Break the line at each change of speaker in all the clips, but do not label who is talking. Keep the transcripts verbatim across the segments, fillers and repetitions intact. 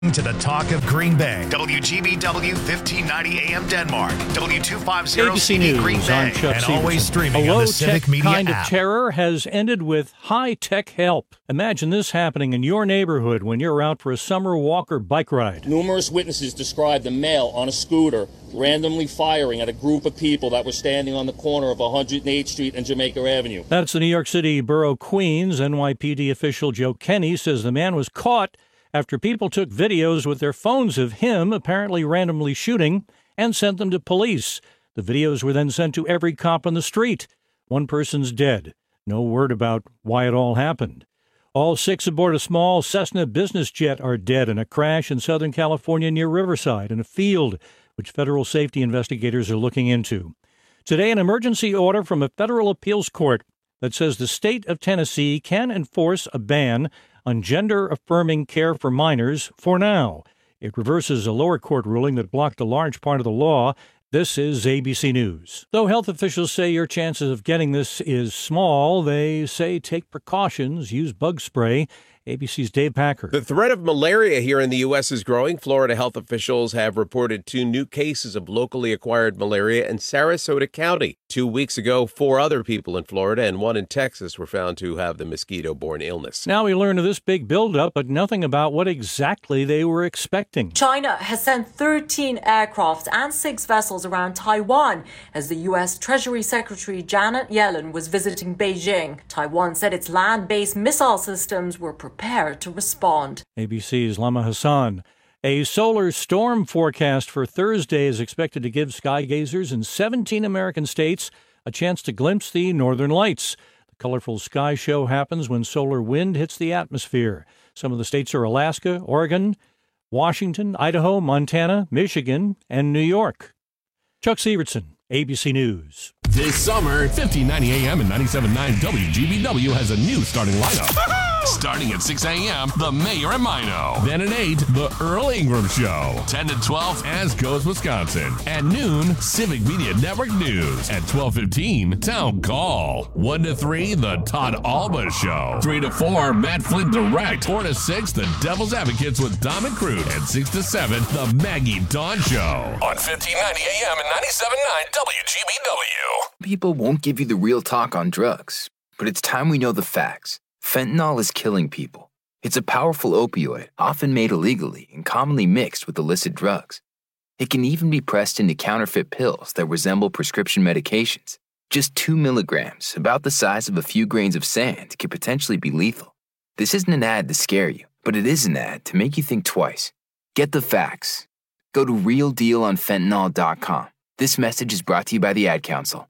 To the talk of Green Bay. W G B W fifteen ninety A M Denmark. W two fifty C D Green Bay. And always streaming on the Civic Media app.
A low-tech kind of terror has ended with high-tech help. Imagine this happening in your neighborhood when you're out for a summer walk or bike ride.
Numerous witnesses described a male on a scooter randomly firing at a group of people that were standing on the corner of one hundred eighth Street and Jamaica Avenue.
That's the New York City Borough Queens. N Y P D official Joe Kenny says the man was caught after people took videos with their phones of him apparently randomly shooting and sent them to police. The videos were then sent to every cop on the street. One person's dead. No word about why it all happened. All six aboard a small Cessna business jet are dead in a crash in Southern California near Riverside in a field, which federal safety investigators are looking into. Today, an emergency order from a federal appeals court that says the state of Tennessee can enforce a ban on gender-affirming care for minors for now. It reverses a lower court ruling that blocked a large part of the law. This is A B C News. Though health officials say your chances of getting this is small, they say take precautions, use bug spray. A B C's Dave Packer.
The threat of malaria here in the U S is growing. Florida health officials have reported two new cases of locally acquired malaria in Sarasota County. Two weeks ago, four other people in Florida and one in Texas were found to have the mosquito-borne illness.
Now we learn of this big buildup, but nothing about what exactly they were expecting.
China has sent thirteen aircrafts and six vessels around Taiwan as the U S Treasury Secretary Janet Yellen was visiting Beijing. Taiwan said its land-based missile systems were prepared to respond.
A B C's Lama Hassan. A solar storm forecast for Thursday is expected to give sky gazers in seventeen American states a chance to glimpse the northern lights. The colorful sky show happens when solar wind hits the atmosphere. Some of the states are Alaska, Oregon, Washington, Idaho, Montana, Michigan, and New York. Chuck Severson, A B C News.
This summer, fifteen ninety A M and ninety-seven point nine W G B W has a new starting lineup. Starting at six A M, The Mayor and Mino. Then at eight, The Earl Ingram Show. ten to twelve, As Goes Wisconsin. At noon, Civic Media Network News. At twelve fifteen, Town Call. one to three, The Todd Alba Show. three to four, Matt Flint Direct. four to six, The Devil's Advocates with Dom and Crude. And six to seven, The Maggie Dawn Show. On fifteen ninety A M and ninety-seven point nine W G B W.
People won't give you the real talk on drugs, but it's time we know the facts. Fentanyl is killing people. It's a powerful opioid, often made illegally and commonly mixed with illicit drugs. It can even be pressed into counterfeit pills that resemble prescription medications. Just two milligrams, about the size of a few grains of sand, can potentially be lethal. This isn't an ad to scare you, but it is an ad to make you think twice. Get the facts. Go to real deal on fentanyl dot com. This message is brought to you by the Ad Council.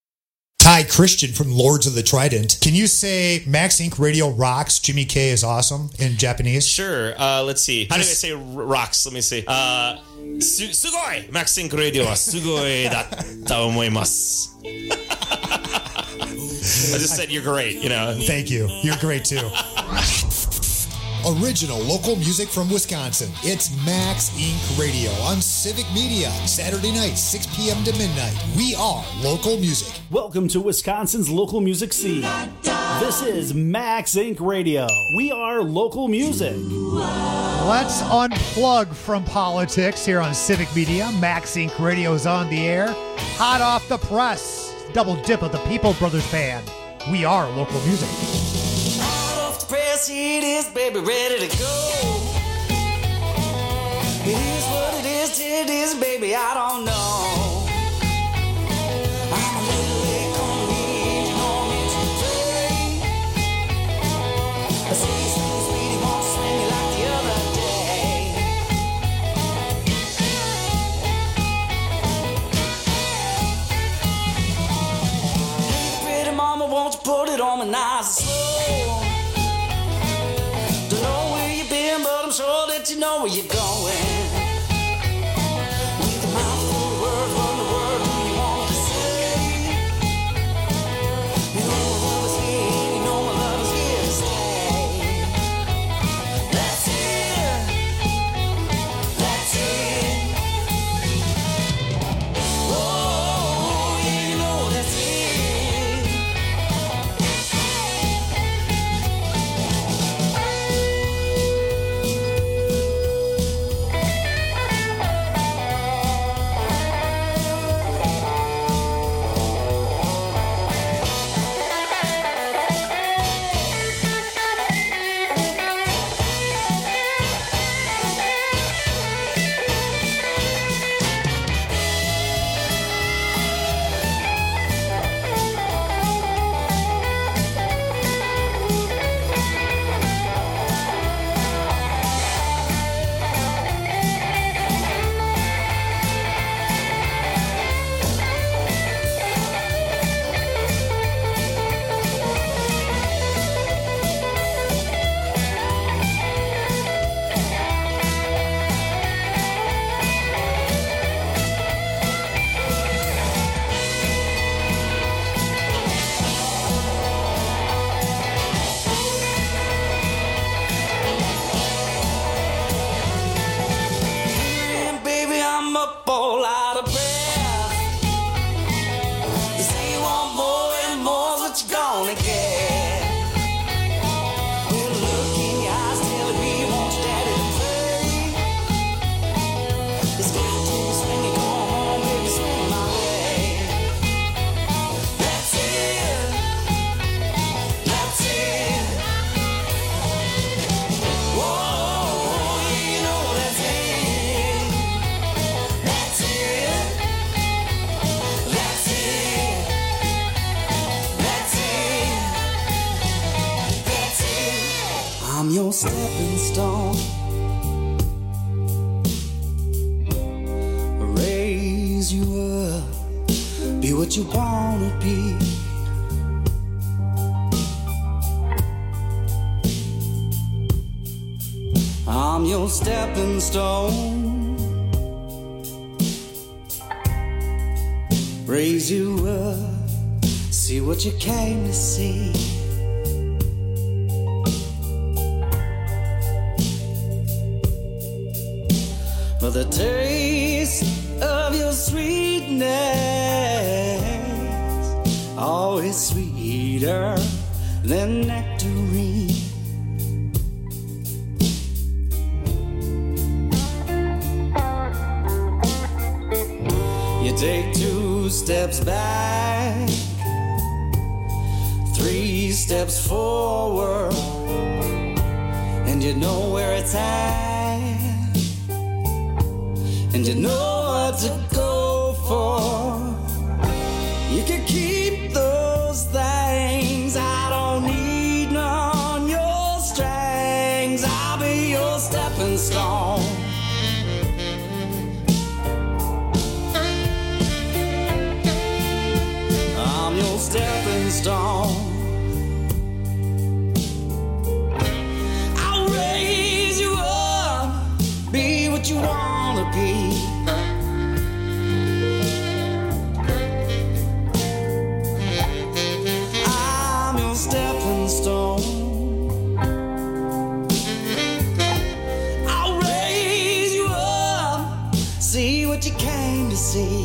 Ty Christian from Lords of the Trident. Can you say Max Incorporated Radio rocks, Jimmy K is awesome in Japanese?
Sure. Uh, let's see. How Just, do I say rocks? Let me see. Uh, su- sugoi! Max Incorporated Radio wa sugoi datta omoimasu. I just said you're great, you know.
Thank you. You're great too. Original local music from Wisconsin. It's Max Incorporated Radio on Civic Media. Saturday night, six p.m. to midnight. We are local music.
Welcome to Wisconsin's local music scene. This is Max Incorporated Radio. We are local music.
Let's unplug from politics here on Civic Media. Max Incorporated Radio is on the air. Hot off the press. Double dip of the People Brothers Band. We are local music.
Press, it is, baby, ready to go. It is what it is, it is, baby, I don't know. I'm a little late on me, you know me to play. I see something sweet, he wants to swing me like the other day. Hey, pretty mama, won't you put it on me nice and slow? Don't know where you've been, but I'm sure that you know where you're going. With a mouthful of words, what in the world do you want to say? You know my love is here, you know my love is here to stay. That's it, that's it. Oh, yeah, you know that's it. what you wanna be. I'm your stepping stone, raise you up, see what you came to see. For the taste of your sweetness, always sweeter than nectarine. You take two steps back, three steps forward, and you know where it's at, and you know what to go for. You can keep those things, I don't need none on your strings. I'll be your stepping stone. I'm your stepping stone. I'll raise you up, be what you wanna be. I'm your stepping stone. I'll raise you up, see what you came to see.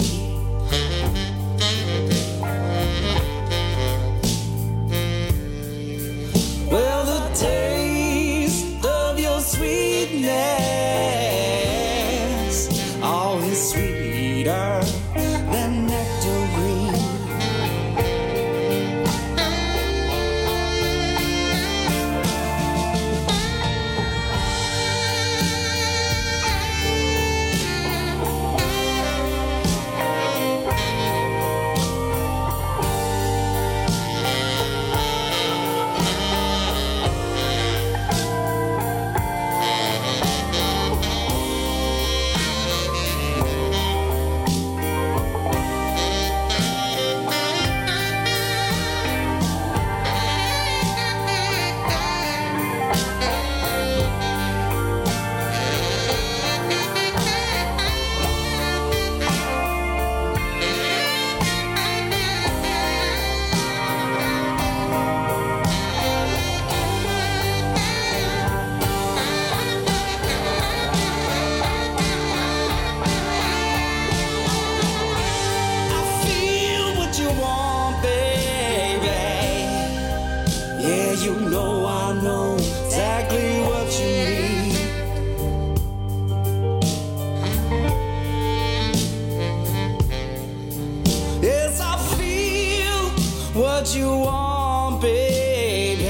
Well, the taste of your sweetness, always sweeter than nectarine. You know I know exactly what you need. Yes, I feel what you want, baby.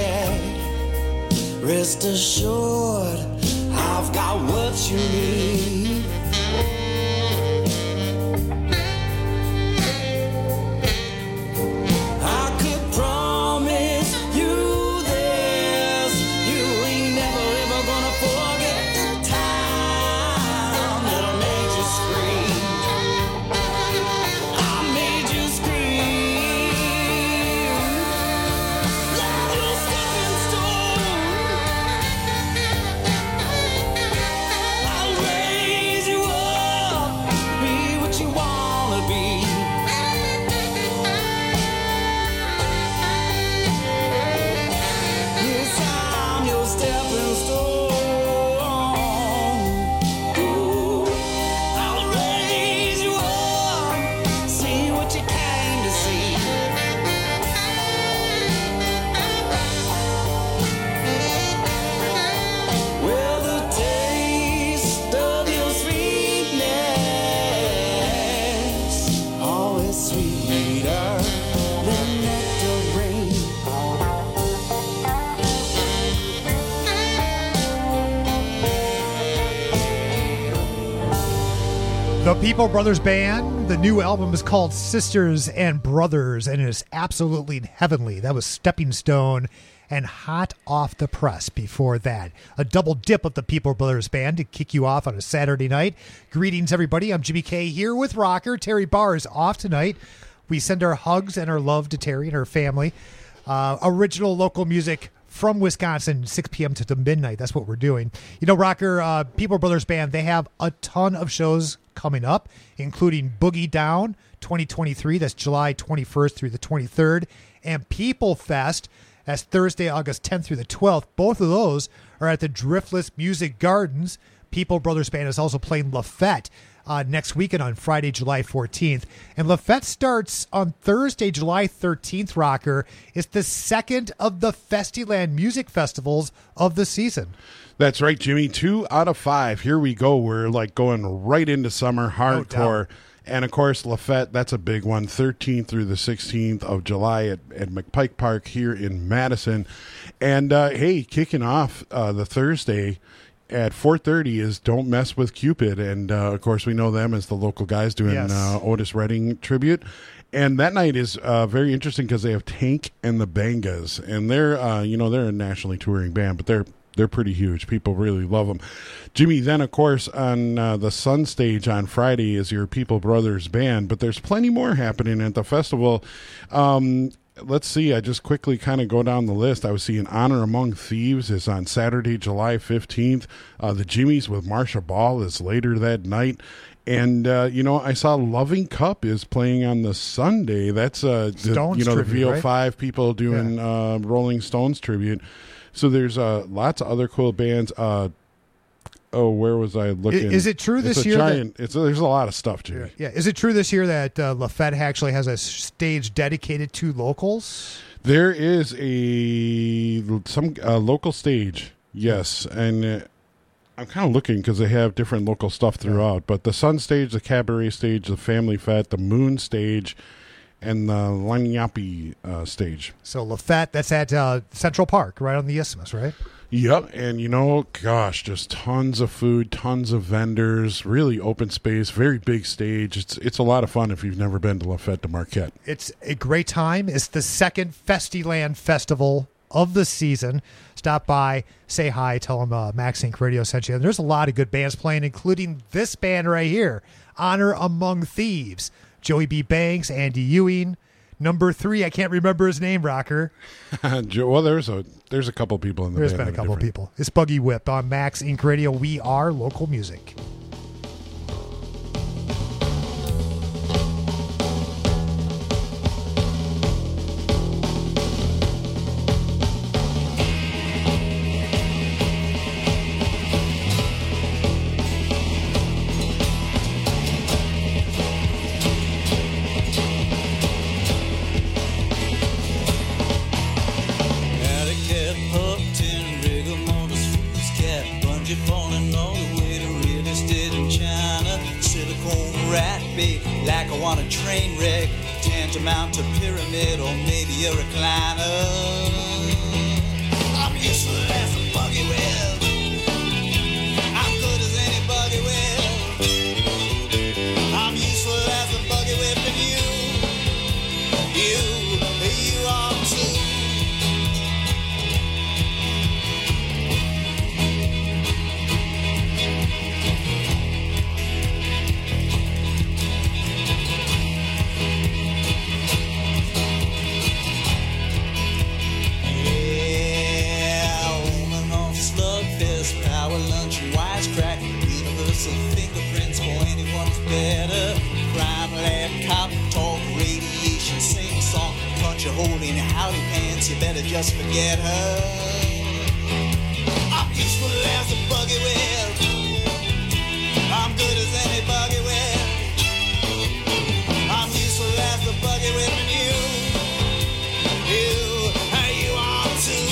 Rest assured, I've got what you need. I could promise you
The People Brothers Band. The new album is called Sisters and Brothers, and it is absolutely heavenly. That was Stepping Stone and Hot Off the Press before that. A double dip of the People Brothers Band to kick you off on a Saturday night. Greetings, everybody. I'm Jimmy K here with Rocker. Terry Barr is off tonight. We send our hugs and our love to Terry and her family. Uh, original local music from Wisconsin, six p.m. to midnight. That's what we're doing. You know, Rocker, uh, People Brothers Band, they have a ton of shows coming up, including Boogie Down twenty twenty-three. That's July twenty-first through the twenty-third. And People Fest, that's Thursday, August tenth through the twelfth. Both of those are at the Driftless Music Gardens. People Brothers Band is also playing Lafette uh, next weekend on Friday, July fourteenth. And Lafette starts on Thursday, July thirteenth, Rocker. It's the second of the Festiland music festivals of the season.
That's right, Jimmy. Two out of five. Here we go. We're like going right into summer hardcore. No and, of course, Lafette, that's a big one. thirteenth through the sixteenth of July at, at McPike Park here in Madison. And, uh, hey, kicking off uh, the Thursday at four thirty is Don't Mess with Cupid. And, uh, of course, we know them as the local guys doing yes. uh, Otis Redding tribute. And that night is uh, very interesting because they have Tank and the Bangas. And they're, uh, you know, they're a nationally touring band, but they're They're pretty huge. People really love them. Jimmy, then, of course, on uh, the Sun Stage on Friday is your People Brothers Band, but there's plenty more happening at the festival. Um, let's see. I just quickly kind of go down the list. I was seeing Honor Among Thieves is on Saturday, July fifteenth. Uh, the Jimmies with Marsha Ball is later that night. And, uh, you know, I saw Loving Cup is playing on the Sunday. That's, uh, the, you know, tribute, the V O five right? people doing yeah. uh, Rolling Stones tribute. So there's uh, lots of other cool bands. Uh, oh, where was I looking?
Is it true this
it's a
year?
Giant,
that,
it's there's a lot of stuff, Jimmy.
Yeah, yeah. Is it true this year that uh, Lafette actually has a stage dedicated to locals?
There is a some uh, local stage, yes, and uh, I'm kind of looking because they have different local stuff throughout. Yeah. But the Sun Stage, the Cabaret Stage, the Family Fete, the Moon Stage, and the Lanyapi uh, stage.
So Lafette, that's at uh, Central Park, right on the Isthmus, right?
Yep, and you know, gosh, just tons of food, tons of vendors, really open space, very big stage. It's it's a lot of fun if you've never been to Lafette de Marquette.
It's a great time. It's the second Festiland Festival of the season. Stop by, say hi, tell them uh, Max Inc Radio sent you. And there's a lot of good bands playing, including this band right here, Honor Among Thieves. Joey B. Banks, Andy Ewing. Number three, I can't remember his name, Rocker.
Well, there's a there's a couple people in the
There's
band.
There's been a couple people. It's Buggy Whip on Max Inc Radio. We are local music.
Train wreck, tantamount to pyramid, or maybe a recliner. I'm useful as a buggy whip. I'm good as any buggy whip. I'm useful as a buggy whip, and you, you, you are too. Fingerprints for anyone who's better. Crime lab, cop talk, radiation, sing song, punch a hole in your howdy pants. You better just forget her. I'm useful as a buggy whip. I'm good as any buggy whip. I'm useful as a buggy whip, and you, you, you are too.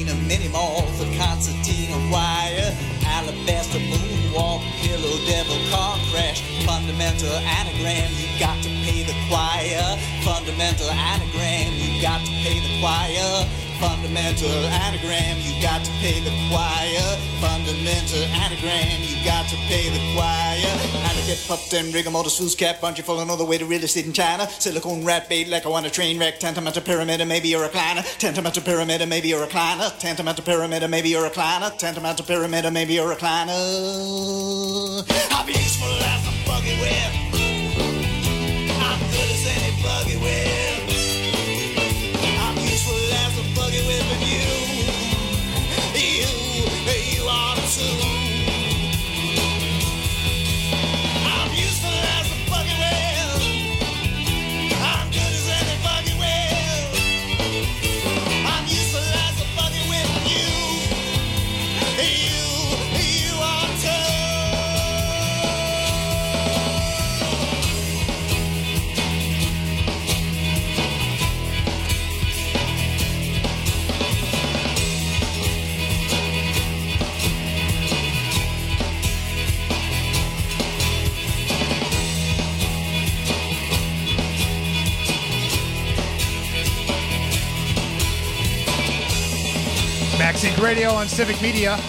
Arena, many more for concertina wire, alabaster moonwalk, pillow devil car crash, fundamental anagram, you got to pay the choir, fundamental anagram, you got to pay the choir, fundamental anagram, you got to pay the choir, fundamental anagram, you got to pay the choir, and to get pumped and rigmarole, swooze cap, bunch full another way to real estate in China, silicone rat bait like I want a train wreck, tantamount to pyramid, maybe you're a recliner, tantamount to pyramid, maybe you're a recliner, tantamount to pyramid, maybe you're a recliner, tantamount to pyramid, maybe you're a recliner. I'll be useful as a buggy whip. I'm good as any buggy whip. I'm useful as a buggy whip, and you, you, you are too. I'm useful as a buggy whip. I'm good as any buggy whip. I'm useful as a buggy whip, and you, you, you are too.
MaxInc Radio on Civic Media.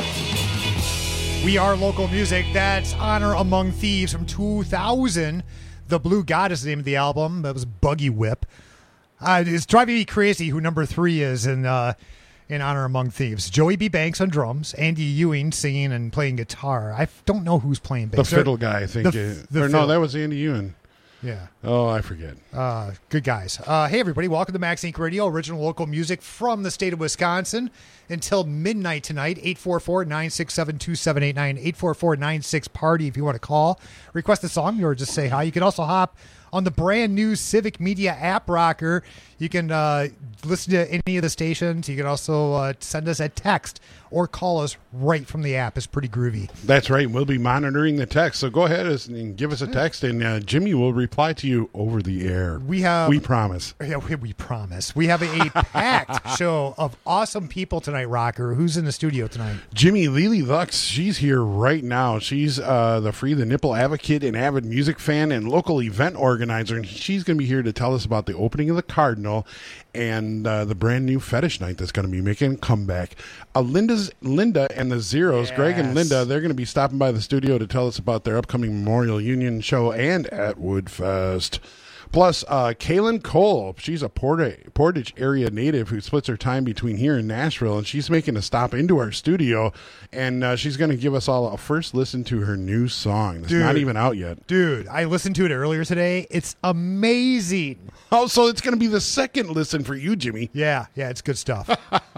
We are local music. That's Honor Among Thieves from two thousand. The Blue Goddess is the name of the album. That was Buggy Whip. Uh, it's driving me crazy who number three is in uh, in Honor Among Thieves. Joey B. Banks on drums, Andy Ewing singing and playing guitar. I don't know who's playing bass.
The fiddle guy, I think.
The,
uh,
the
or
fiddle.
no, that was Andy Ewing.
Yeah.
Oh, I forget.
Uh, good guys. Uh, hey, everybody. Welcome to MaxInc Radio, original local music from the state of Wisconsin. Until midnight tonight, eight four four, nine six seven, two seven eight nine, eight four four, nine six, party if you want to call. Request a song or just say hi. You can also hop on the brand new Civic Media app rocker. You can uh, listen to any of the stations. You can also uh, send us a text or call us right from the app. It's pretty groovy.
That's right. We'll be monitoring the text. So go ahead and give us a text, and uh, Jimmy will reply to you over the air.
We have,
we promise.
Yeah, we, we promise. We have a packed show of awesome people tonight, Rocker. Who's in the studio tonight?
Jimmy Lily Lux. She's here right now. She's uh, the Free the Nipple advocate and avid music fan and local event organizer. And she's going to be here to tell us about the opening of the Cardinal and uh, the brand new Fetish Night that's going to be making a comeback. Uh, Linda's Linda and the Zeros, yes. Greg and Linda, they're going to be stopping by the studio to tell us about their upcoming Memorial Union show and at Woodfest. Plus, uh, Kaylin Cole, she's a Portage, Portage area native who splits her time between here and Nashville, and she's making a stop into our studio, and uh, she's going to give us all a first listen to her new song. It's
Dude.
not even out yet.
Dude, I listened to it earlier today. It's amazing.
Oh, so it's going to be the second listen for you, Jimmy.
Yeah, yeah, it's good stuff.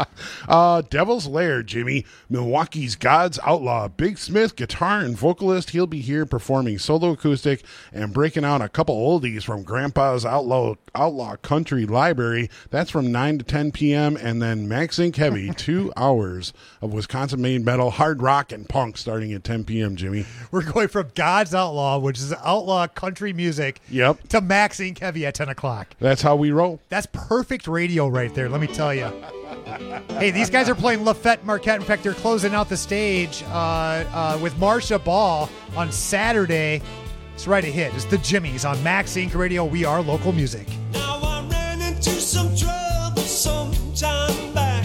uh, Devil's Lair, Jimmy, Milwaukee's God's Outlaw, Big Smith, guitar and vocalist. He'll be here performing solo acoustic and breaking out a couple oldies from Grandpa's Outlaw Outlaw Country Library. That's from nine to ten p.m. And then MaxInc Heavy, two hours of Wisconsin-made metal, hard rock, and punk starting at ten p.m., Jimmy.
We're going from God's Outlaw, which is outlaw country music,
yep,
to MaxInc Heavy at ten o'clock.
That's how we roll.
That's perfect radio right there, let me tell you. Hey, these guys are playing Lafette Marquette. In fact, they're closing out the stage uh, uh, with Marsha Ball on Saturday. It's right ahead. It's the Jimmies on MaxInc Radio. We are local music.
Now I ran into some trouble some time back.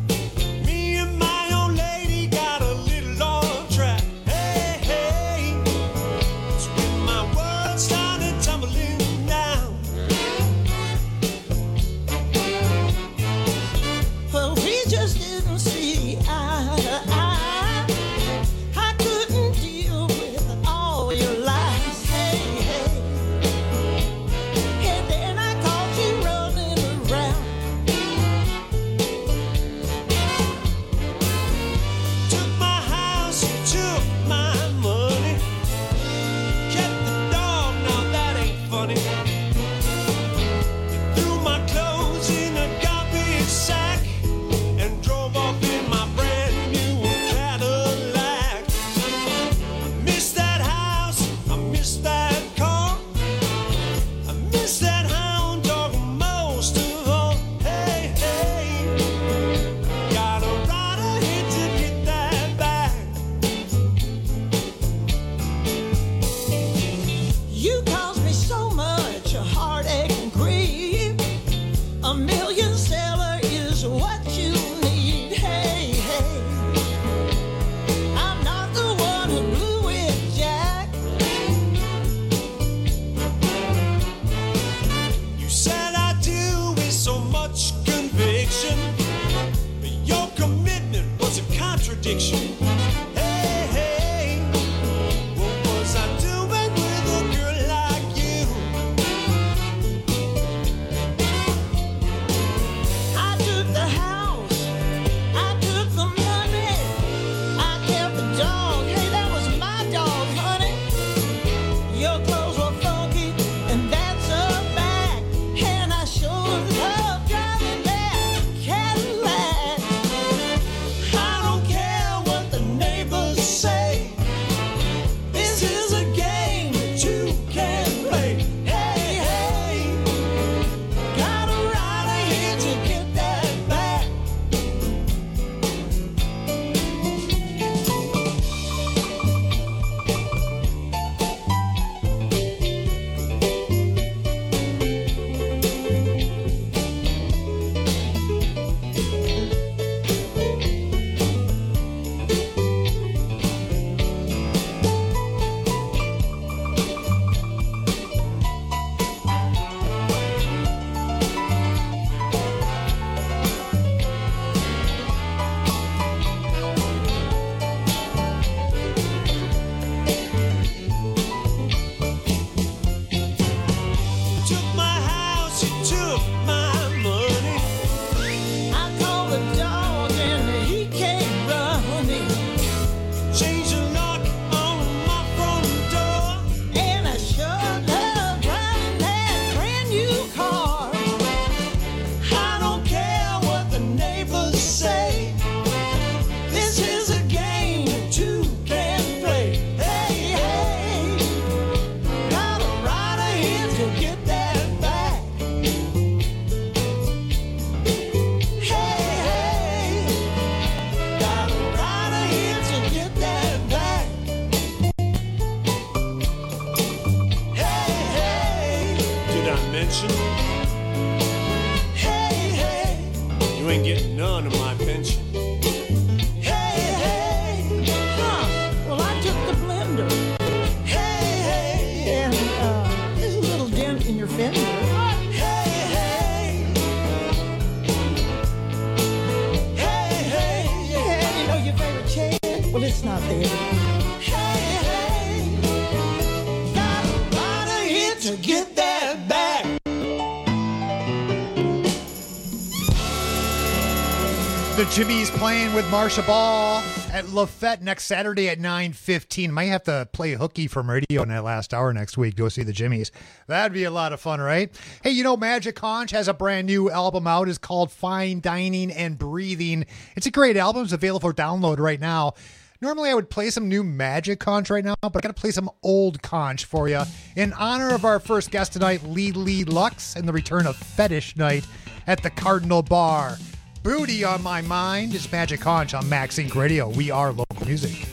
Me and my old lady got a little on track. Hey, hey, it's when my world started tumbling down. Well, we just didn't see eye to eye. I couldn't deal with all your lies. Hey, hey. And then I contradiction. Hey, hey, what was I doing with a girl like you? I took the house, I took the money, I kept the dog. Hey, that was my dog, honey. Your clothes were funky, and that's a fact. And I sure love driving that Cadillac. I don't care what the neighbors say. This is a game that you can play. Hey, hey, got a rider here to get that back. Took my house, you took my money. I called the dog and he came running. Changed the lock on my front door, and I sure love driving that brand new car. I don't care what the neighbors say. This is a game that you can play. Hey, hey, got a rider here to get that back. Hey, hey, got a rider here to get that back. Hey, hey, did I mention? Hey, hey, you ain't getting none of my pension. Hey, hey, huh, well I took the blender. Hey, hey, and uh, there's a little dent in your fender. Hey, hey, hey, hey, and you know your favorite chair? Well, it's not there. Hey, hey, got a rider here to get that back.
The Jimmies playing with Marsha Ball at Lafette next Saturday at nine fifteen. Might have to play hooky from radio in that last hour next week. Go see the Jimmies. That'd be a lot of fun, right? Hey, you know, Magic Conch has a brand new album out. It's called Fine Dining and Breathing. It's a great album. It's available for download right now. Normally I would play some new Magic Conch right now, but I got to play some old Conch for you in honor of our first guest tonight, Lee Lee Lux, and the return of Fetish Night at the Cardinal Bar. Booty on my mind is Magic Conch on Max Inc Radio. We are local music.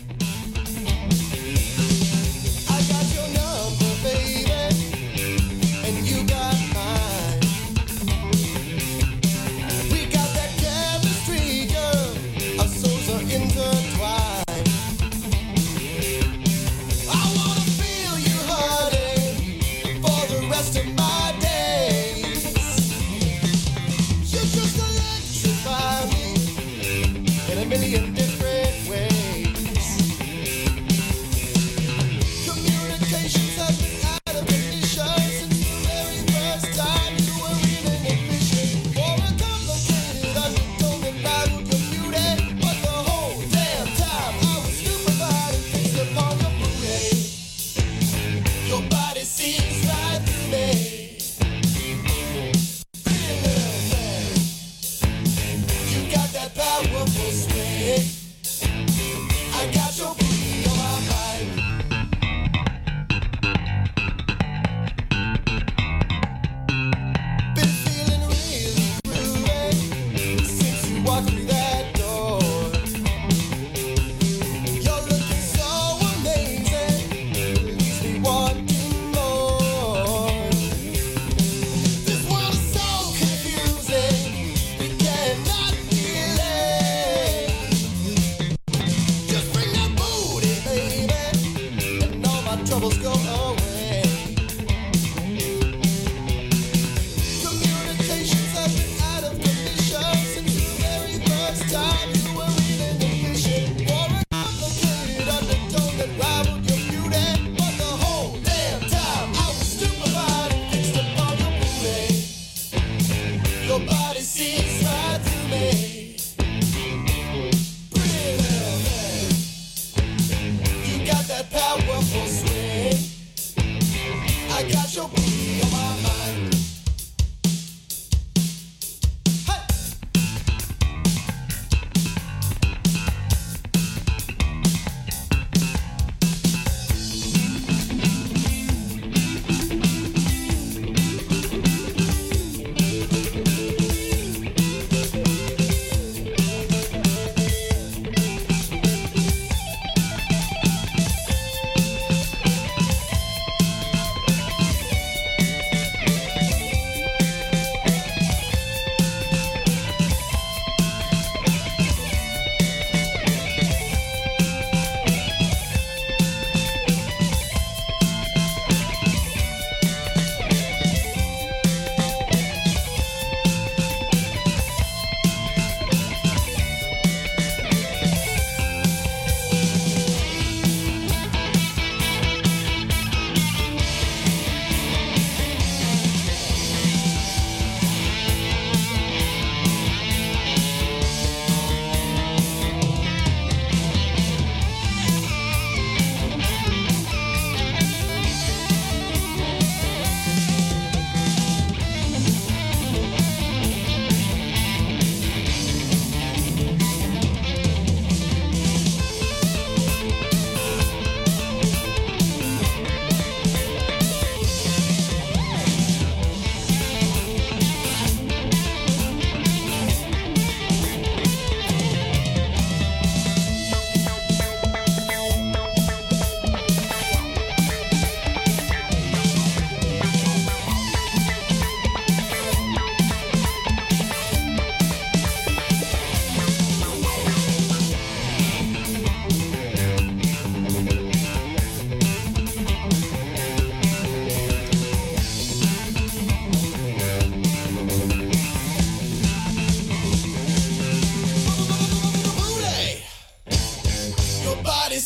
I got your number, baby, and you got mine. We got that chemistry, girl. Our souls are intertwined. I wanna feel you, honey, for the rest of my days. You just electrify me in a million different ways. Communications have been out of condition since the very first time you were reading a vision. For a complicated, untold battle computed, but the whole damn time I was stupefied and fixed upon your booty. Your body seems right through me. You got that powerful swing.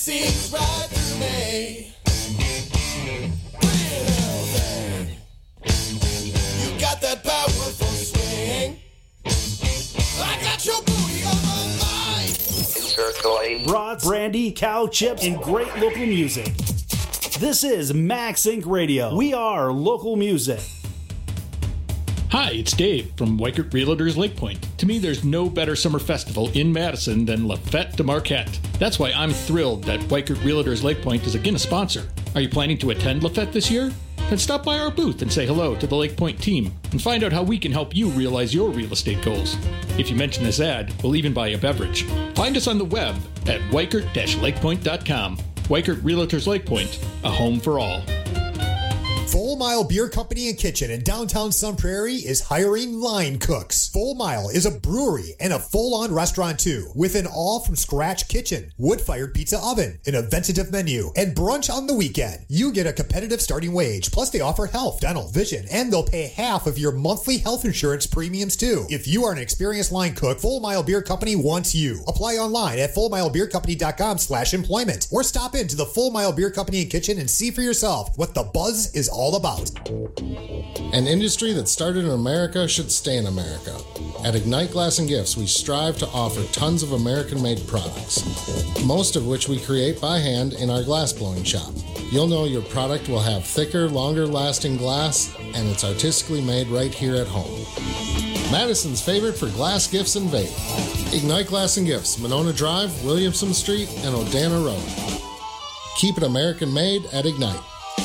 sees right through me. Pretty little thing. You got that powerful swing. I got your booty on my mind.
Brats, brandy, cow chips, and great local music. This is Max Inc Radio. We are local music.
Hi, it's Dave from Weikert Realtors Lake Point. To me, there's no better summer festival in Madison than La Fête de Marquette. That's why I'm thrilled that Weikert Realtors Lake Point is again a sponsor. Are you planning to attend La Fête this year? Then stop by our booth and say hello to the Lake Point team and find out how we can help you realize your real estate goals. If you mention this ad, we'll even buy a beverage. Find us on the web at weikert dash lakepoint dot com. Weikert Realtors Lake Point, a home for all.
Full Mile Beer Company and Kitchen in downtown Sun Prairie is hiring line cooks. Full Mile is a brewery and a full-on restaurant too, with an all-from-scratch kitchen, wood-fired pizza oven, an eventative menu, and brunch on the weekend. You get a competitive starting wage, plus they offer health, dental, vision, and they'll pay half of your monthly health insurance premiums too. If you are an experienced line cook, Full Mile Beer Company wants you. Apply online at full mile beer company dot com slash employment or stop into the Full Mile Beer Company and Kitchen and see for yourself what the buzz is all about.
An industry that started in America should stay in America. At Ignite Glass and Gifts, we strive to offer tons of American-made products, most of which we create by hand in our glass blowing shop. You'll know your product will have thicker, longer-lasting glass, and it's artistically made right here at home. Madison's favorite for glass gifts and vape. Ignite Glass and Gifts, Monona Drive, Williamson Street, and Odana Road. Keep it American-made at Ignite.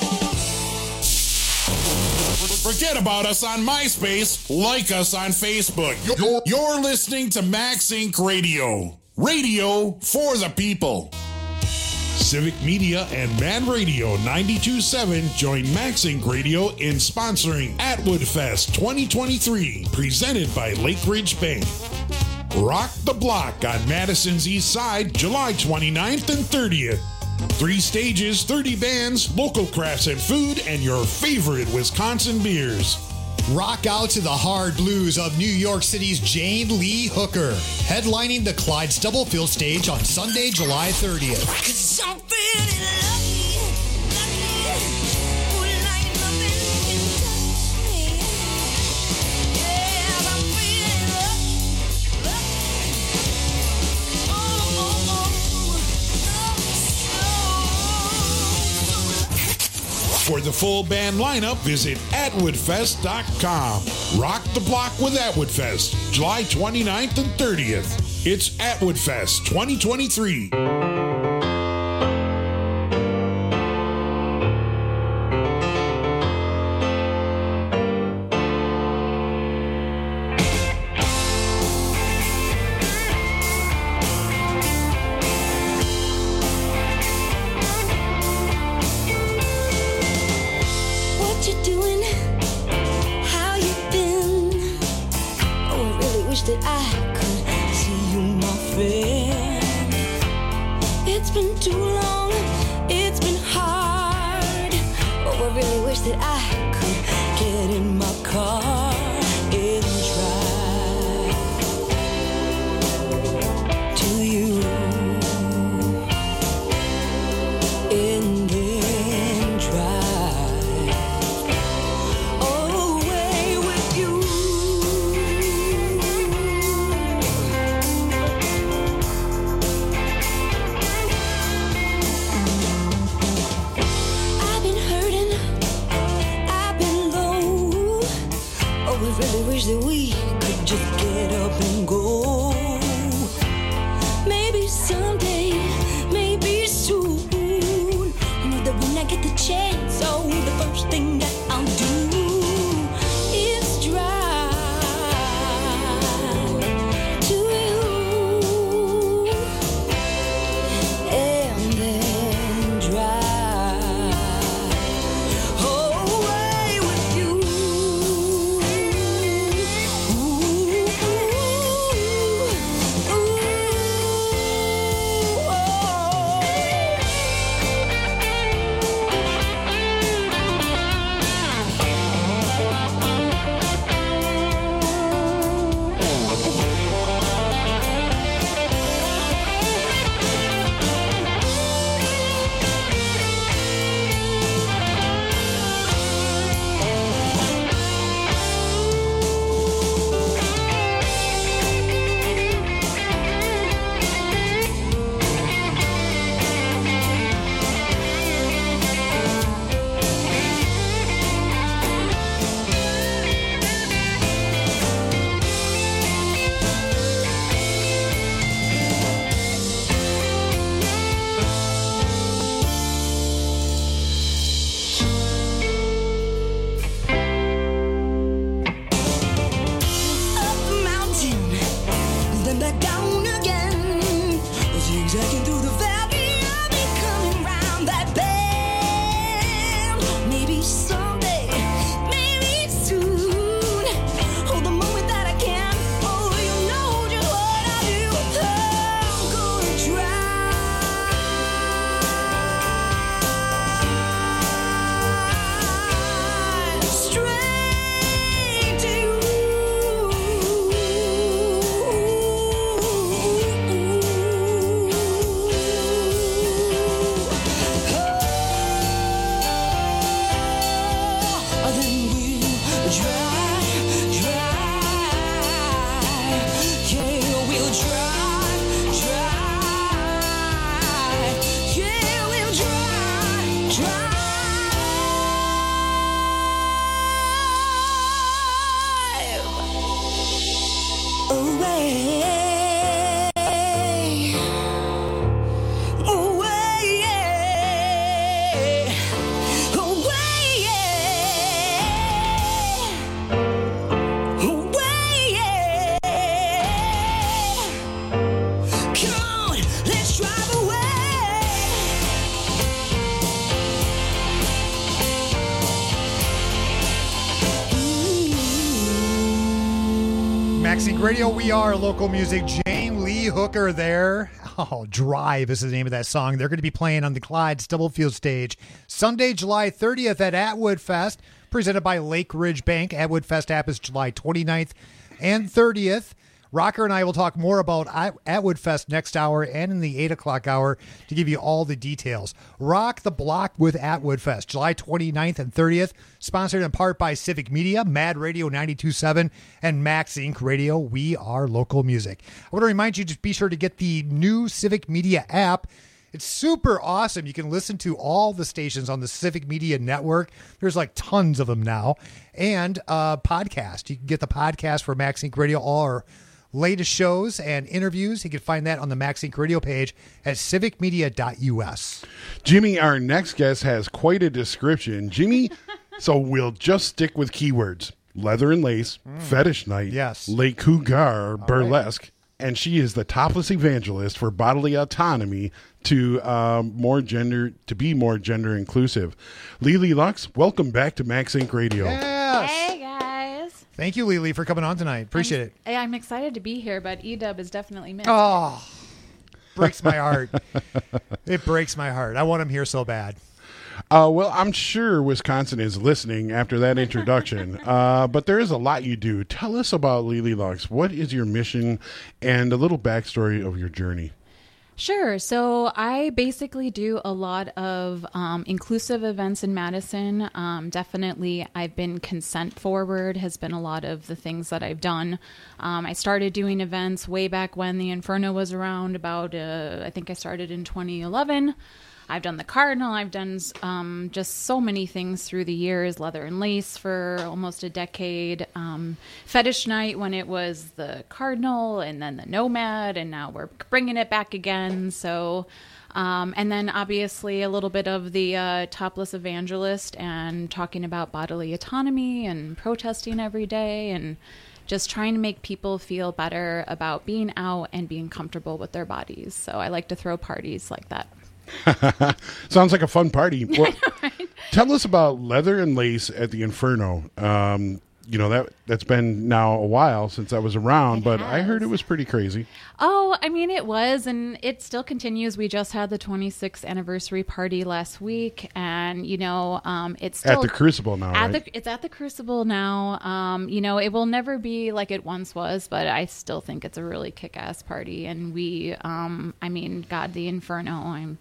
Forget about us on MySpace. Like us on Facebook. You're, you're listening to Max Inc Radio. Radio for the people. Civic Media and Man Radio ninety-two point seven join Max Inc Radio in sponsoring Atwood Fest twenty twenty-three, presented by Lake Ridge Bank. Rock the Block on Madison's East Side, July twenty-ninth and thirtieth. Three stages, thirty bands, local crafts and food, and your favorite Wisconsin beers.
Rock out to the hard blues of New York City's Jane Lee Hooker, headlining the Clyde Stubblefield stage on Sunday, July thirtieth.
For the full band lineup, visit atwood fest dot com. Rock the block with Atwood Fest, July twenty-ninth and thirtieth. It's Atwood Fest twenty twenty-three.
that I could see you, my friend. It's been too long, it's been hard. Oh, I really wish that I could get in my car and drive to you. And then drive away with you. I've been hurting, I've been low. Oh, I really wish that we could just get up and go. Maybe someday, maybe soon. When I get the chance, oh, the first thing that I'll do is drive to you and then drive away with you. Ooh, ooh, ooh, oh. Jacking through the valley, I'll be coming round that bend. Maybe someday, maybe soon. Oh, the moment that I can, oh, you know just what I do. I'm gonna drive straight to you. Oh, then we'll drive, drive. Yeah, we'll drive, drive. Yeah, we'll drive, drive. Away, away, away, away. Come on, let's drive away.
Maxine Radio, we are local music. Jane Lee Hooker there. Oh, Drive is the name of that song. They're going to be playing on the Clyde Stubblefield stage Sunday, July thirtieth at Atwood Fest, presented by Lake Ridge Bank. Atwood Fest happens July twenty-ninth and thirtieth. Rocker and I will talk more about At- Atwood Fest next hour and in the eight o'clock hour to give you all the details. Rock the Block with Atwood Fest, July twenty-ninth and thirtieth, sponsored in part by Civic Media, Mad Radio ninety-two point seven, and Max Inc Radio. We are local music. I want to remind you to be sure to get the new Civic Media app. It's super awesome. You can listen to all the stations on the Civic Media Network. There's like tons of them now. And uh, podcast. You can get the podcast for Max Inc Radio, all our latest shows and interviews. You can find that on the Max Inc Radio page at civic media dot u s.
Jimmy, our next guest, has quite a description. Jimmy, so we'll just stick with keywords. Leather and lace,
Mm.
fetish night,
Yes.
Les Cougars, burlesque, and she is the topless evangelist for bodily autonomy to um, more gender to be more gender inclusive. Lily Lux, welcome back to Max Inc Radio.
Yes.
Hey guys.
Thank you, Lily, for coming on tonight. Appreciate it.
Hey, I'm excited to be here, but E-Dub is definitely missed.
Oh, breaks my heart. It breaks my heart. I want him here so bad.
Uh, well, I'm sure Wisconsin is listening after that introduction, uh, but there is a lot you do. Tell us about Lily Lux. What is your mission and a little backstory of your journey?
Sure. So I basically do a lot of um, inclusive events in Madison. Um, definitely, I've been consent forward has been a lot of the things that I've done. Um, I started doing events way back when the Inferno was around. About uh, I think I started in twenty eleven. I've done the Cardinal. I've done um, just so many things through the years. Leather and Lace for almost a decade. Um, Fetish Night when it was the Cardinal, and then the Nomad, and now we're bringing it back again. So, um, and then obviously a little bit of the uh, Topless Evangelist and talking about bodily autonomy and protesting every day and just trying to make people feel better about being out and being comfortable with their bodies. So I like to throw parties like that.
Sounds like a fun party. Well, tell us about Leather and Lace at the Inferno. Um, you know, that, that's been now a while since I was around, but I heard it was pretty crazy.
Oh, I mean, it was, and it still continues. We just had the twenty-sixth anniversary party last week, and, you know, um, it's still...
At the Crucible now,
at
right?
the, It's at the Crucible now. Um, you know, it will never be like it once was, but I still think it's a really kick-ass party, and we, um, I mean, God, the Inferno, I'm...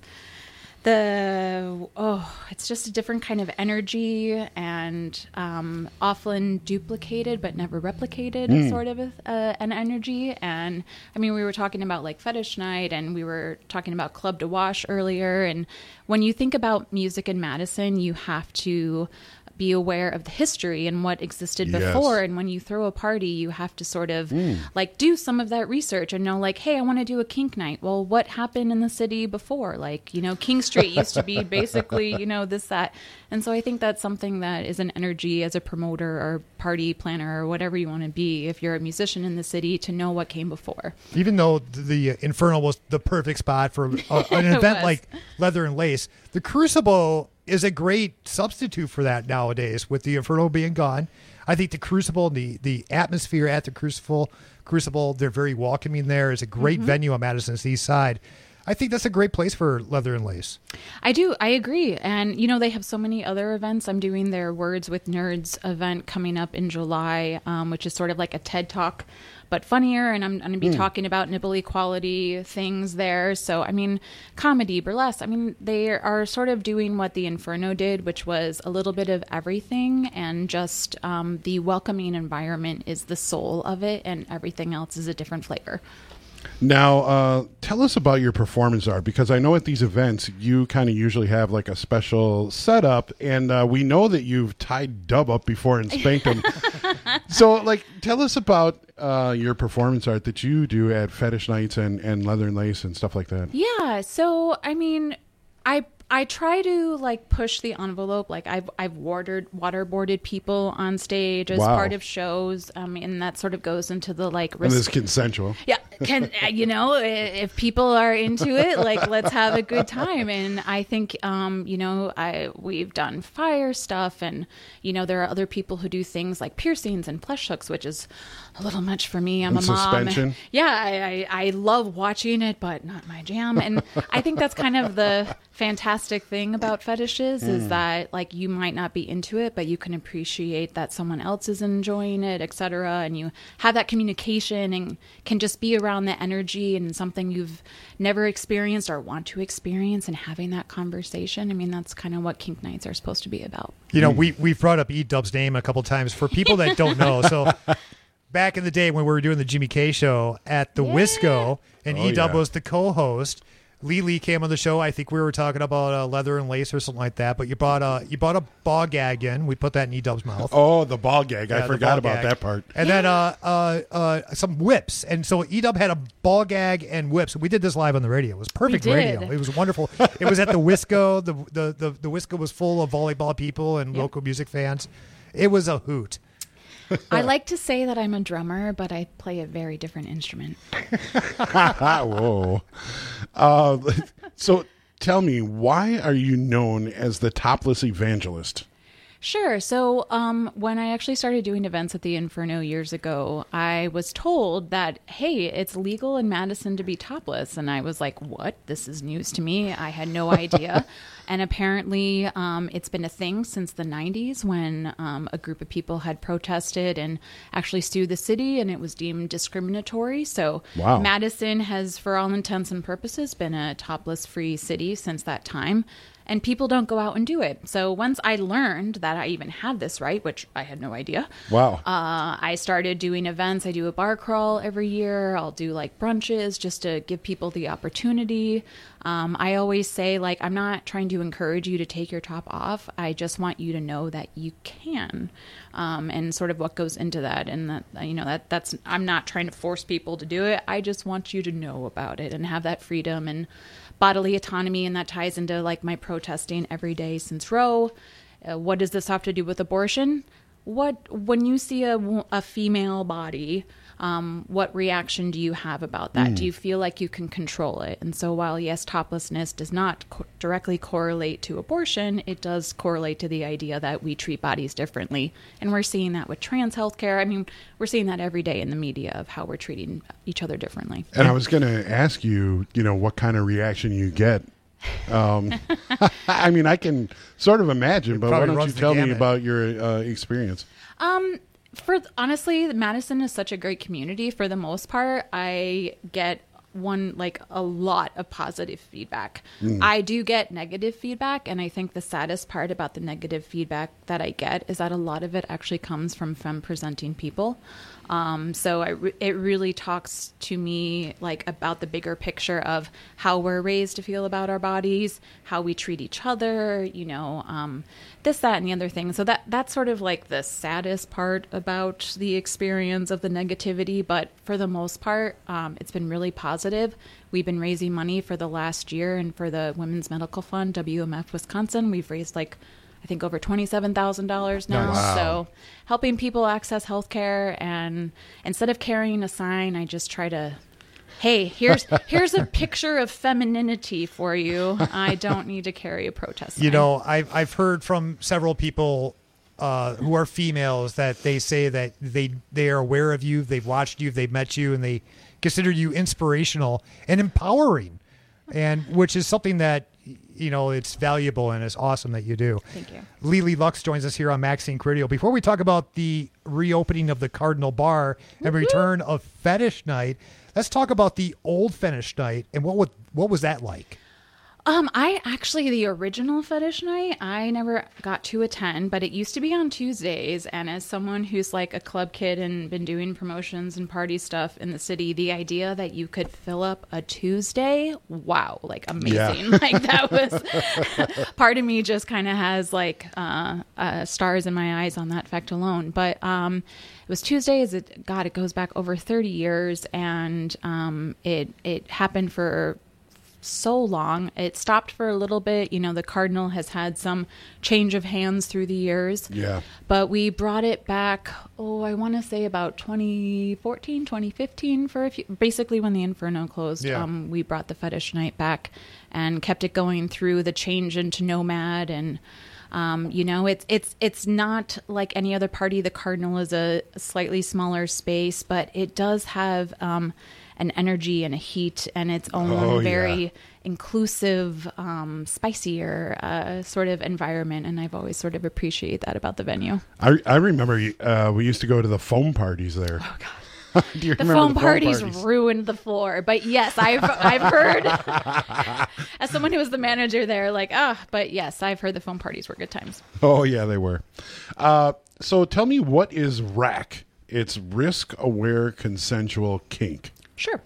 The oh, it's just a different kind of energy and um, often duplicated but never replicated,
Mm.
sort of a, uh, an energy. And I mean, we were talking about like Fetish Night, and we were talking about Club to Wash earlier. And when you think about music in Madison, you have to be aware of the history and what existed
Yes.
before. And when you throw a party, you have to sort of
Mm.
like do some of that research and know like, hey, I want to do a kink night. Well, what happened in the city before? Like, you know, King Street used to be basically, you know, this, that. And so I think that's something that is an energy as a promoter or party planner or whatever you want to be, if you're a musician in the city, to know what came before.
Even though the Inferno was the perfect spot for uh, an
It
event
was.
like Leather and Lace, the Crucible is a great substitute for that nowadays with the Inferno being gone. I think the Crucible, the the atmosphere at the Crucible, Crucible, they're very welcoming there. It's a great
Mhm.
venue on Madison's East Side. I think that's a great place for Leather and Lace.
I do. I agree. And, you know, they have so many other events. I'm doing their Words with Nerds event coming up in July, um, which is sort of like a TED Talk, but funnier. And I'm going to be
Mm.
talking about nipple equality things there. So, I mean, comedy, burlesque. I mean, they are sort of doing what the Inferno did, which was a little bit of everything. And just um, the welcoming environment is the soul of it. And everything else is a different flavor.
Now, uh, tell us about your performance art, because I know at these events you kind of usually have like a special setup, and uh, we know that you've tied Dub up before and spanked him. So, like, tell us about uh, your performance art that you do at Fetish Nights and, and Leather and Lace and stuff like that.
Yeah. So, I mean, I I try to like push the envelope. Like I've I've watered waterboarded people on stage as
Wow.
part of shows. Um, and that sort of goes into the like
And it's
risk.
consensual.
Yeah, can uh, you know i- if people are into it, like let's have a good time. And I think um, you know, I we've done fire stuff, and you know there are other people who do things like piercings and flesh hooks, which is a little much for me. I'm
And
a mom.
suspension.
Yeah, I, I I love watching it, but not my jam. And I think that's kind of the fantastic thing about fetishes is
Mm.
that like you might not be into it, but you can appreciate that someone else is enjoying it, et cetera. And you have that communication and can just be around the energy and something you've never experienced or want to experience, and having that conversation. I mean, that's kind of what kink nights are supposed to be about.
You know, we we've brought up E-Dub's name a couple times for people that don't know. So back in the day when we were doing the Jimmy K show at the Wisco, and
Oh,
E-Dub
yeah.
was the co-host. Lee Lee came on the show. I think we were talking about uh, Leather and Lace or something like that. But you brought a you brought a ball gag in. We put that in E-Dub's mouth.
Oh, the ball gag. I
Yeah, the
forgot
ball
about
gag.
that part.
And then uh, uh, uh, some whips. And so E-Dub had a ball gag and whips. We did this live on the radio. It was perfect
We
radio.
did.
It was wonderful. It was at the Wisco. The, the, the, the Wisco was full of volleyball people and local music fans. It was a hoot.
I like to say that I'm a drummer, but I play a very different instrument.
Whoa. Uh, so tell me, why are you known as the topless evangelist?
Sure. So um, when I actually started doing events at the Inferno years ago, I was told that, hey, it's legal in Madison to be topless. And I was like, what? This is news to me. I had no idea. And apparently um, it's been a thing since the nineties when um, a group of people had protested and actually sued the city, and it was deemed discriminatory. So
Wow.
Madison has, for all intents and purposes, been a topless-free city since that time. And people don't go out and do it. So once I learned that I even had this right, which I had no idea.
Wow.
Uh, I started doing events. I do a bar crawl every year. I'll do like brunches just to give people the opportunity. Um, I always say, like, I'm not trying to encourage you to take your top off. I just want you to know that you can, um, and sort of what goes into that. And that, you know, that that's, I'm not trying to force people to do it. I just want you to know about it and have that freedom and bodily autonomy. And that ties into like my protesting every day since Roe. Uh, what does this have to do with abortion? What, when you see a, wo- a female body, um, what reaction do you have about that?
Mm.
Do you feel like you can control it? And so while, yes, toplessness does not co- directly correlate to abortion, it does correlate to the idea that we treat bodies differently. And we're seeing that with trans healthcare. I mean, we're seeing that every day in the media of how we're treating each other differently.
And I was going to ask you, you know, what kind of reaction you get. Um, I mean, I can sort of imagine, but why
probably
don't you
runs the
tell me
gamut.
about your uh, experience?
Um, for honestly, Madison is such a great community. For the most part, I get one, like a lot of positive feedback.
Mm.
I do get negative feedback, and I think the saddest part about the negative feedback that I get is that a lot of it actually comes from femme presenting people. Um, so I re- it really talks to me like about the bigger picture of how we're raised to feel about our bodies, how we treat each other, you know, um, this, that, and the other thing. So that that's sort of like the saddest part about the experience of the negativity. But for the most part, um, it's been really positive. We've been raising money for the last year, and for the Women's Medical Fund, W M F Wisconsin, we've raised like I think over twenty-seven thousand dollars now.
Wow.
So helping people access healthcare, and instead of carrying a sign, I just try to, hey, here's here's a picture of femininity for you. I don't need to carry a protest sign.
You know, I've, I've heard from several people uh, who are females that they say that they, they are aware of you, they've watched you, they've met you, and they consider you inspirational and empowering, and which is something that, you know, it's valuable and it's awesome that you do.
Thank you.
Lily Lux joins us here on Maxine Radio. Before we talk about the reopening of the Cardinal Bar and return of Fetish Night, let's talk about the old Fetish Night and what would, what was that like?
Um, I actually, the original Fetish Night, I never got to attend, but it used to be on Tuesdays. And as someone who's like a club kid and been doing promotions and party stuff in the city, the idea that you could fill up a Tuesday, wow, like amazing.
Yeah.
Like that was, part of me just kind of has like uh, uh, stars in my eyes on that fact alone. But um, it was Tuesdays. It, God, it goes back over thirty years, and um, it it happened for so long. It stopped for a little bit. You know, the Cardinal has had some change of hands through the years.
Yeah.
But we brought it back, oh, I want to say about twenty fourteen, twenty fifteen for a few, basically when the Inferno closed.
Yeah.
Um, we brought the Fetish Night back and kept it going through the change into Nomad. And, um, you know, it's, it's, it's not like any other party. The Cardinal is a slightly smaller space, but it does have, um, an energy and a heat and its own
Oh,
very
yeah.
inclusive, um, spicier uh, sort of environment. And I've always sort of appreciated that about the venue.
I, I remember uh, we used to go to the foam parties there. Oh, God. Do you
The
remember
foam
the
parties,
parties?
ruined the floor. But yes, I've I've heard, as someone who was the manager there, like, ah, but yes, I've heard the foam parties were good times.
Oh, yeah, they were. Uh, so tell me, what is R A C? It's risk-aware consensual kink.
Sure.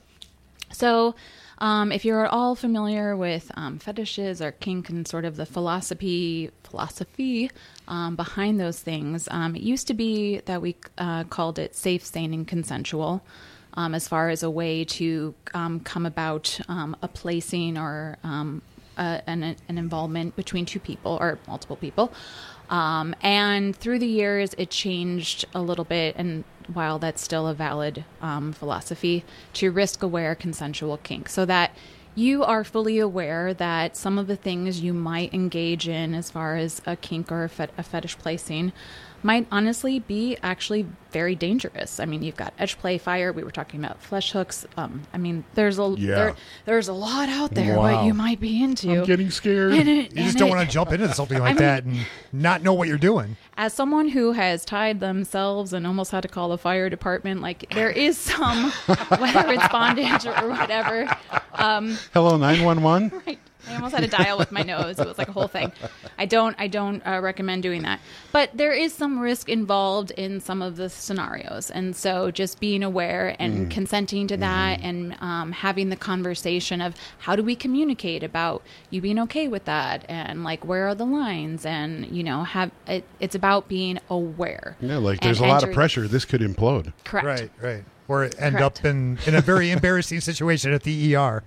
So um, if you're at all familiar with um, fetishes or kink and sort of the philosophy philosophy um, behind those things, um, it used to be that we uh, called it safe, sane, and consensual um, as far as a way to um, come about um, a placing or um, a, an, an involvement between two people or multiple people. Um, and through the years, it changed a little bit, and while that's still a valid um, philosophy, to risk-aware consensual kink, so that you are fully aware that some of the things you might engage in as far as a kink or a, fet- a fetish placing might honestly be actually very dangerous. I mean, you've got edge play, fire. We were talking about flesh hooks. Um, I mean, there's a
Yeah.
there, there's a lot out there
Wow.
what you might be into.
I'm getting scared.
And it-
You just
and
don't
it-
want to jump into something
I
like
mean-
that and not know what you're doing.
As someone who has tied themselves and almost had to call the fire department, like there is some, whether it's bondage or whatever. Um,
Hello, nine one one?
right. I almost had to dial with my nose. It was like a whole thing. I don't, I don't uh, recommend doing that. But there is some risk involved in some of the scenarios, and so just being aware and
Mm.
consenting to that, and um, having the conversation of how do we communicate about you being okay with that, and like where are the lines, and you know, have it, it's about being aware.
Yeah, like
and
there's a lot of
entering-
pressure. This could implode.
Correct.
Right, right. Or end
Correct.
up in, in a very embarrassing situation at the E R.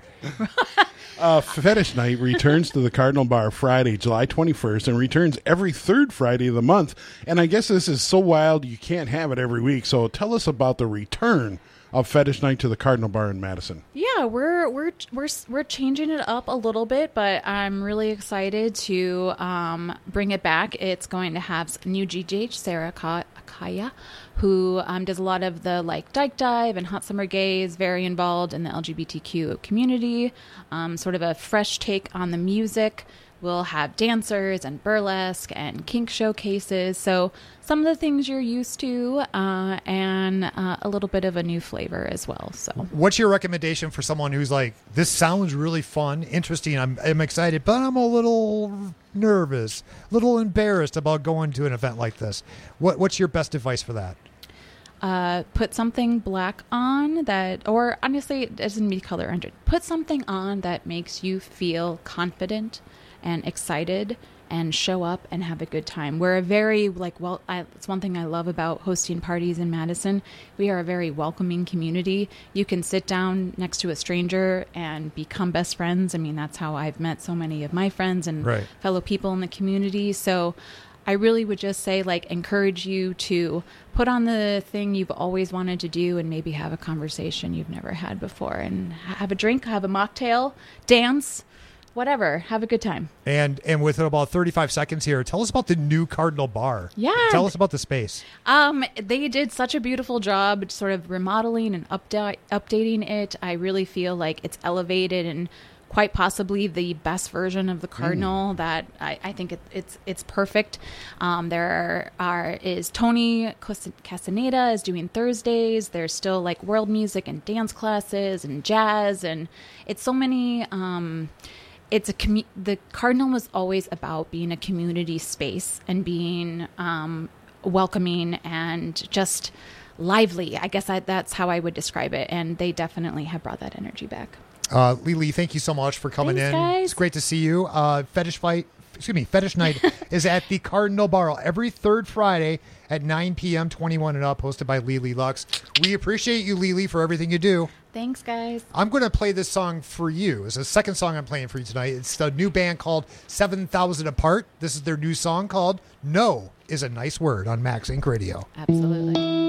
Uh, Fetish Night returns to the Cardinal Bar Friday, July twenty-first, and returns every third Friday of the month. And I guess this is so wild you can't have it every week. So tell us about the return of Fetish Night to the Cardinal Bar in Madison.
Yeah, we're we're we're we're changing it up a little bit, but I'm really excited to um, bring it back. It's going to have new G J H, Sarah Ka- Akaya, who um, does a lot of the like Dyke Dive and Hot Summer Gaze, very involved in the L G B T Q community. Um, sort of a fresh take on the music we'll have dancers and burlesque and kink showcases. So some of the things you're used to, uh, and uh, a little bit of a new flavor as well. So,
what's your recommendation for someone who's like, this sounds really fun, interesting, I'm, I'm excited, but I'm a little nervous, a little embarrassed about going to an event like this? What, what's your best advice for that?
Uh, put something black on that, or honestly, it doesn't need color under it. Put something on that makes you feel confident and excited and show up and have a good time. We're a very, like, well, I, it's one thing I love about hosting parties in Madison. We are a very welcoming community. You can sit down next to a stranger and become best friends. I mean, that's how I've met so many of my friends and
right.
fellow people in the community. So I really would just say, like, encourage you to put on the thing you've always wanted to do and maybe have a conversation you've never had before and have a drink, have a mocktail, dance, whatever. Have a good time.
And and with about thirty-five seconds here, tell us about the new Cardinal Bar.
Yeah.
Tell us about the space.
Um, they did such a beautiful job sort of remodeling and upda- updating it. I really feel like it's elevated and quite possibly the best version of the Cardinal. Mm. That I, I think it, it's it's perfect. Um, there are, are is Tony Castaneda is doing Thursdays. There's still like world music and dance classes and jazz, and it's so many. Um, it's a commu- the Cardinal was always about being a community space and being um, welcoming and just lively. I guess I, that's how I would describe it, and they definitely have brought that energy back.
Uh, Lily, thank you so much for coming
Thanks,
in.
Guys.
It's great to see you. Uh, Fetish Fight, excuse me, Fetish Night is at the Cardinal Bar every third Friday at nine p.m., twenty-one and up, hosted by Lily Lux. We appreciate you, Lily, for everything you do.
Thanks, guys.
I'm going to play this song for you. It's the second song I'm playing for you tonight. It's a new band called seven thousand Apart. This is their new song called No is a Nice Word on Max Inc Radio.
Absolutely.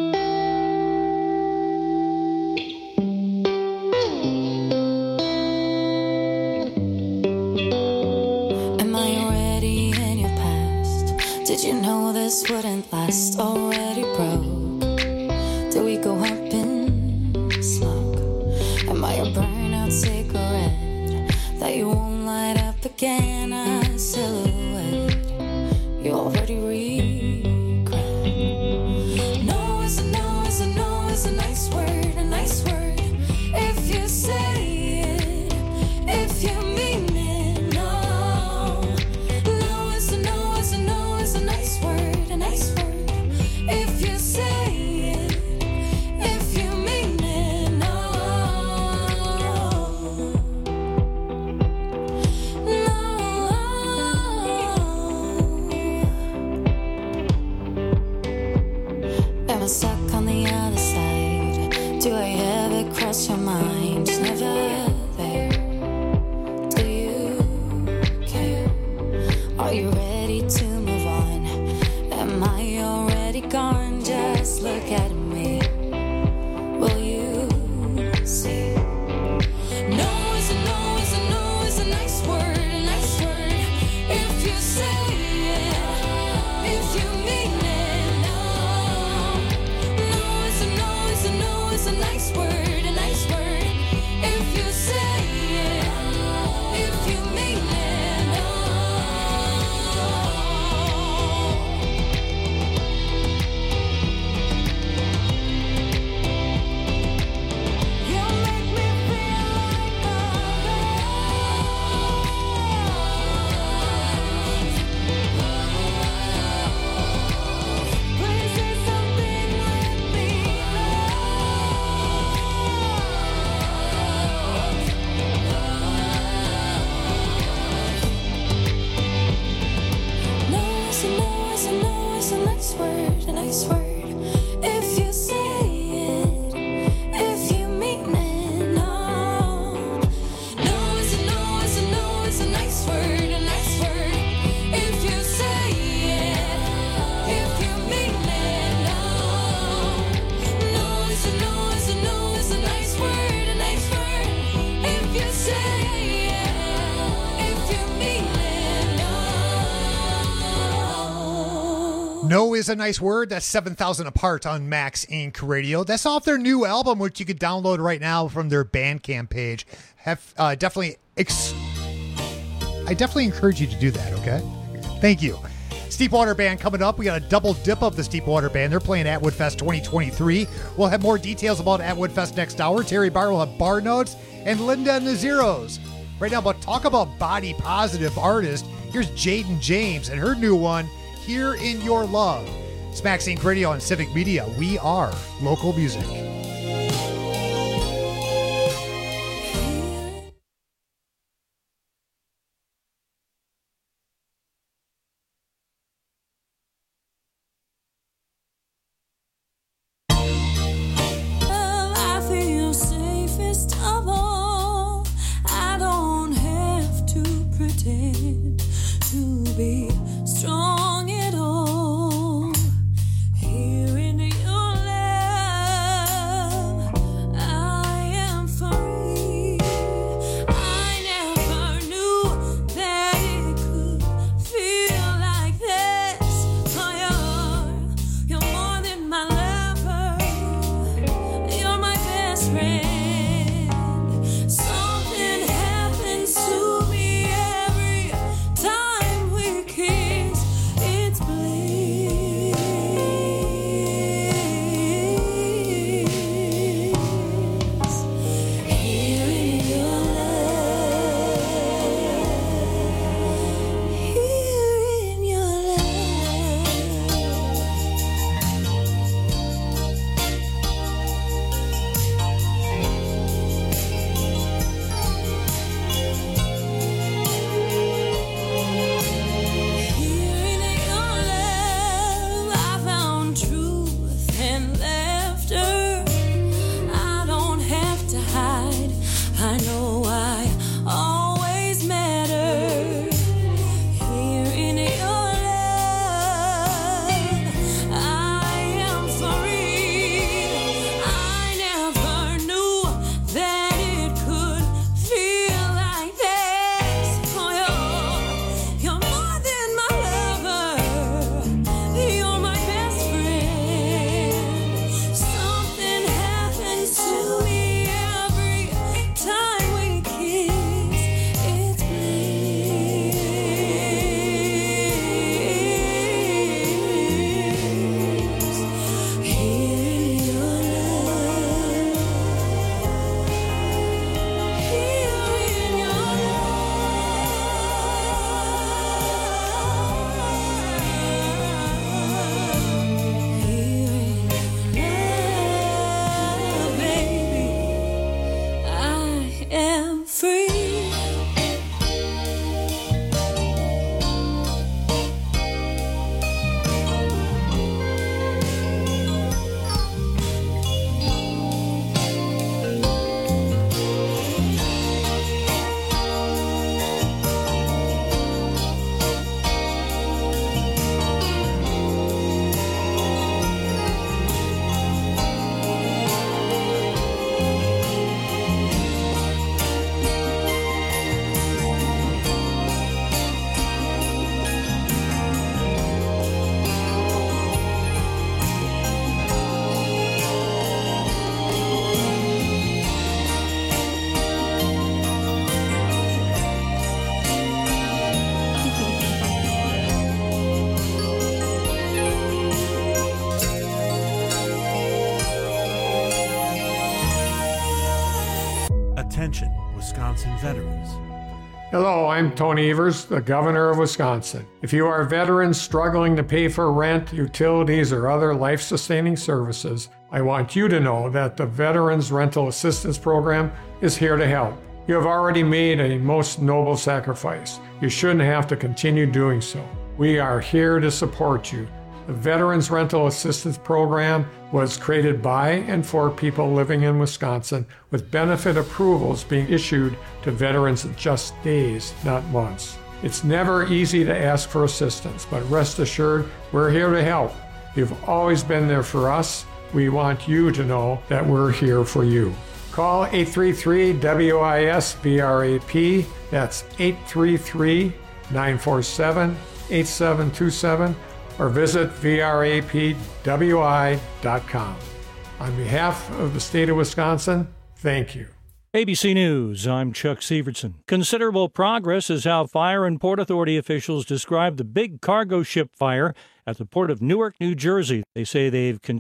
Did you know this wouldn't last? Already broke. Did we go up in smoke? Am I a burnout cigarette that you won't light up again? A silhouette you already regret. No is a no is a no is a nice word, a nice word. If you say it, if you mean it. A nice word, a nice word. If you say it, if you mean it, no, no. Am I stuck on the other side? Do I ever cross your mind? Just never there. Do you care? Are you ready to move on? Am I already gone? Just look at me. Will you see? No is a no is a no is a nice word, a nice word. If you say it, if you mean it, no. No is a no is a no is a nice word, a nice word. If you say it, if you mean it, no. Word, a nice word. If you say it, if you mean it, no. No is a no is a no is a nice word, a nice word. If you say it, if you mean it, no. No is a no is a no is a nice word, a nice word. If you say it, if you mean it, no.
No is a nice word. That's seven thousand Apart on Max Inc Radio. That's off their new album, which you could download right now from their Bandcamp page. Have uh, definitely ex- I definitely encourage you to do that, okay? Thank you. Steepwater Band coming up. We got a double dip of the Steepwater Band. They're playing at Woodfest twenty twenty-three. We'll have more details about at Woodfest next hour. Terry Barr will have bar notes, and Linda and the Zeros. Right now, but talk about body positive artist. Here's Jaden James and her new one, Here in Your Love. Smack Sync Radio and Civic Media. We are local music.
Attention, Wisconsin veterans.
Hello, I'm Tony Evers, the Governor of Wisconsin. If you are veterans struggling to pay for rent, utilities, or other life-sustaining services, I want you to know that the Veterans Rental Assistance Program is here to help. You have already made a most noble sacrifice. You shouldn't have to continue doing so. We are here to support you. The Veterans Rental Assistance Program was created by and for people living in Wisconsin, with benefit approvals being issued to veterans in just days, not months. It's never easy to ask for assistance, but rest assured, we're here to help. You've always been there for us. We want you to know that we're here for you. Call eight three three W I S V R A P. That's eight three three, nine four seven, eight seven two seven. or visit V R A P W I dot com. On behalf of the state of Wisconsin, thank you.
A B C News, I'm Chuck Severson. Considerable progress is how fire and Port Authority officials describe the big cargo ship fire at the port of Newark, New Jersey. They say they've continued